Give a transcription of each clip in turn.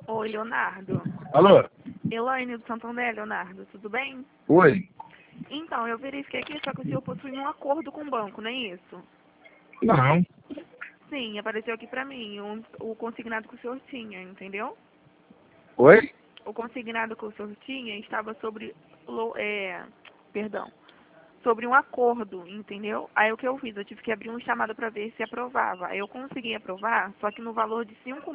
Oi, Leonardo. Alô? Elaine do Santander, Leonardo, tudo bem? Oi? Então, eu verifiquei aqui, só que o senhor possui um acordo com o banco, não é isso? Não. Sim, apareceu aqui pra mim, o consignado que o senhor tinha, entendeu? Oi? O consignado que o senhor tinha estava sobre, perdão, sobre um acordo, entendeu? Aí o que eu fiz? Eu tive que abrir um chamado para ver se aprovava. Aí eu consegui aprovar, só que no valor de R$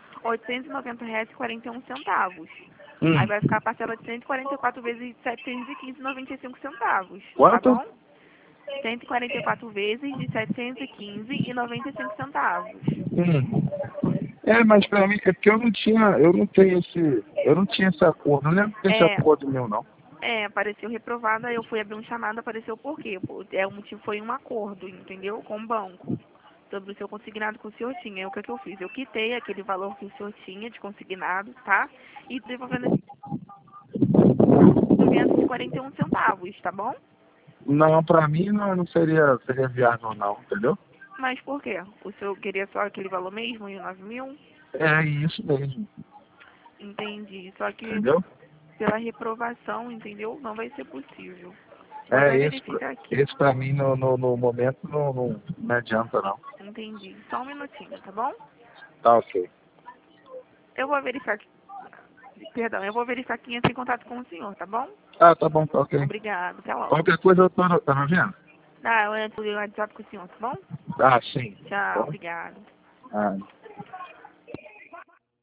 5.890,41. Aí vai ficar a parcela de 144 vezes de R$ 715,95, tá Quanto? bom? 144 vezes de R$ 715,95. Mas pra mim, é porque eu não tinha esse acordo, não lembro desse É, acordo meu, não. apareceu reprovado, aí eu fui abrir um chamado, apareceu por quê? O motivo foi um acordo, entendeu? Com o banco, sobre o seu consignado que o senhor tinha. Aí o que que eu fiz? Eu quitei aquele valor que o senhor tinha de consignado, tá? E devolvendo esse 241 centavos, tá bom? Não, pra mim não seria viável, não, entendeu? Mas por quê? O senhor queria só aquele valor mesmo, de 9.000? É isso mesmo, Entendi. Só que entendeu? pela reprovação, entendeu? Não vai ser possível. Vou É, até esse, verificar aqui. esse pra mim no momento não adianta, não. Entendi. Só um minutinho, tá bom? Tá ok. Eu vou verificar aqui. Perdão, eu vou verificar quem entra em contato com o senhor, tá bom? Ah, tá bom, tá ok. Obrigado, até logo. Qualquer coisa eu tô vendo? Tá, eu entro em WhatsApp com o senhor, tá bom? Ah, sim. Tchau, Bom. obrigado. Ah.